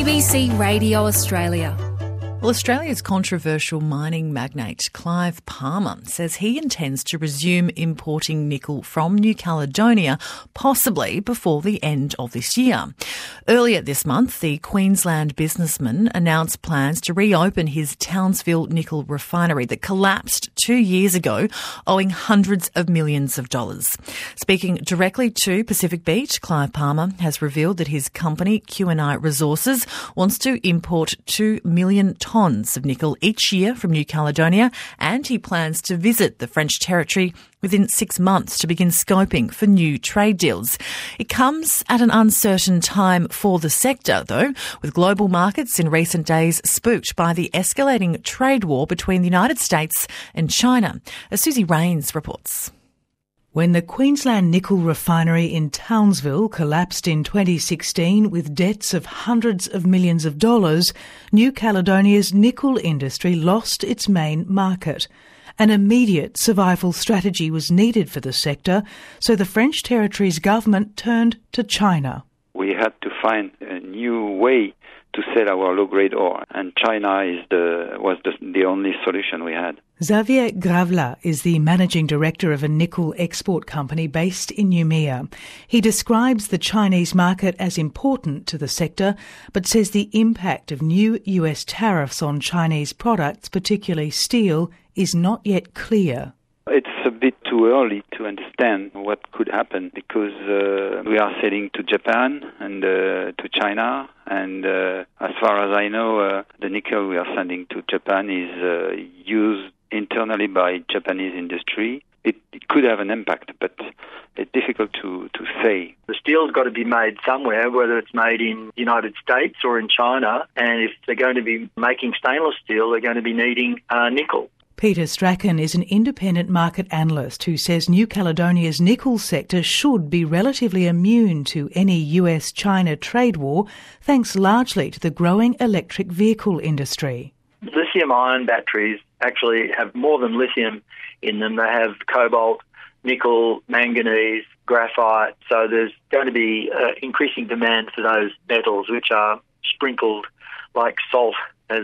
ABC Radio Australia. Well, Australia's controversial mining magnate Clive Palmer says he intends to resume importing nickel from New Caledonia, possibly before the end of this year. Earlier this month, the Queensland businessman announced plans to reopen his Townsville nickel refinery that collapsed 2 years ago, owing hundreds of millions of dollars. Speaking directly to Pacific Beach, Clive Palmer has revealed that his company, QNI Resources, wants to import 2 million tonnes of nickel each year from New Caledonia, and he plans to visit the French territory within 6 months to begin scoping for new trade deals. It comes at an uncertain time for the sector, though, with global markets in recent days spooked by the escalating trade war between the United States and China. As Susie Rains reports. When the Queensland nickel refinery in Townsville collapsed in 2016 with debts of hundreds of millions of dollars, New Caledonia's nickel industry lost its main market. An immediate survival strategy was needed for the sector, so the French territory's government turned to China. We had to find a new way to sell our low-grade ore, and China was the only solution we had. Xavier Gravela is the managing director of a nickel export company based in Noumea. He describes the Chinese market as important to the sector, but says the impact of new US tariffs on Chinese products, particularly steel, is not yet clear. It's a bit too early to understand what could happen because we are selling to Japan and to China, and as far as I know, the nickel we are sending to Japan is used internally by Japanese industry. It could have an impact, but it's difficult to say. The steel's got to be made somewhere, whether it's made in the United States or in China, and if they're going to be making stainless steel, they're going to be needing nickel. Peter Strachan is an independent market analyst who says New Caledonia's nickel sector should be relatively immune to any US-China trade war, thanks largely to the growing electric vehicle industry. Lithium-ion batteries actually have more than lithium in them. They have cobalt, nickel, manganese, graphite. So there's going to be increasing demand for those metals, which are sprinkled like salt, as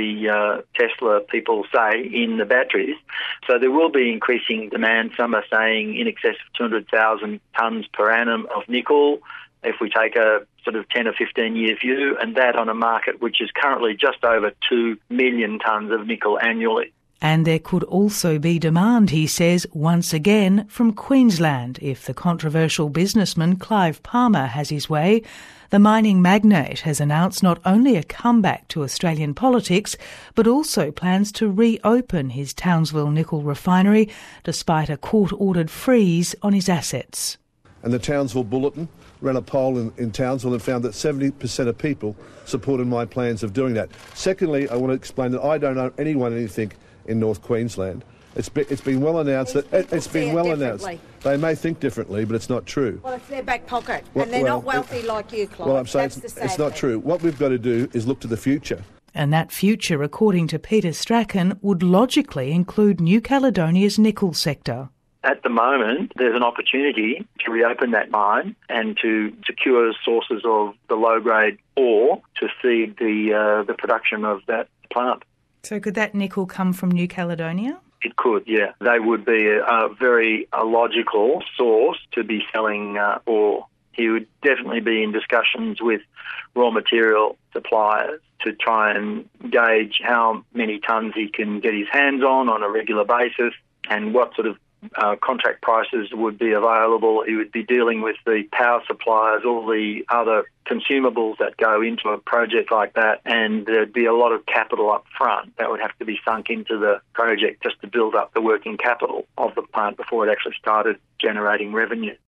the Tesla people say, in the batteries. So there will be increasing demand. Some are saying in excess of 200,000 tonnes per annum of nickel, if we take a sort of 10 or 15-year view, and that on a market which is currently just over 2 million tonnes of nickel annually. And there could also be demand, he says, once again from Queensland if the controversial businessman Clive Palmer has his way. The mining magnate has announced not only a comeback to Australian politics, but also plans to reopen his Townsville nickel refinery despite a court-ordered freeze on his assets. And the Townsville Bulletin ran a poll in Townsville and found that 70% of people supported my plans of doing that. Secondly, I want to explain that I don't owe anyone anything in North Queensland. It's been well announced that it's been well announced. They may think differently, but it's not true. Well, it's their back pocket, and they're not wealthy like you, Clive. Well, I'm saying it's not true. What we've got to do is look to the future. And that future, according to Peter Strachan, would logically include New Caledonia's nickel sector. At the moment, there's an opportunity to reopen that mine and to secure sources of the low-grade ore to feed the production of that plant. So could that nickel come from New Caledonia? It could, yeah. They would be a very logical source to be selling ore. He would definitely be in discussions with raw material suppliers to try and gauge how many tonnes he can get his hands on a regular basis and what sort of contract prices would be available. He would be dealing with the power suppliers, all the other consumables that go into a project like that, and there'd be a lot of capital up front that would have to be sunk into the project just to build up the working capital of the plant before it actually started generating revenue.